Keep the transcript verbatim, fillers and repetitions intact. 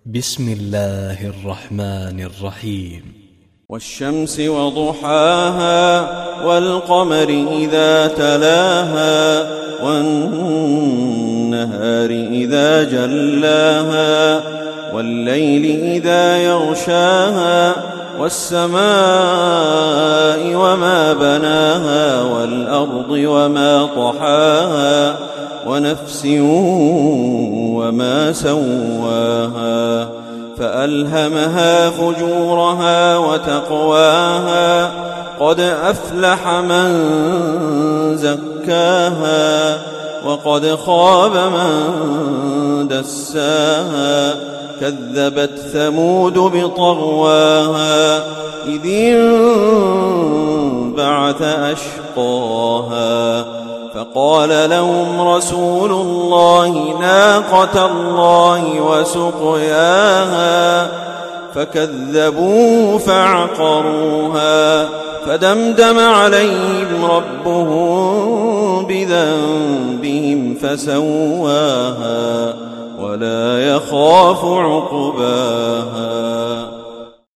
بسم الله الرحمن الرحيم. والشمس وضحاها والقمر إذا تلاها والنهار إذا جلاها والليل إذا يغشاها والسماء وما بناها والأرض وما طحاها ونفس وما سواها فألهمها فجورها وتقواها قد أفلح من زكاها وقد خاب من دساها كذبت ثمود بطغواها إذ انبعث أشقاها فقال لهم رسول الله ناقة الله وسقياها فكذبوه فعقروها فدمدم عليهم ربهم بذنبهم فسواها ولا يخاف عقباها.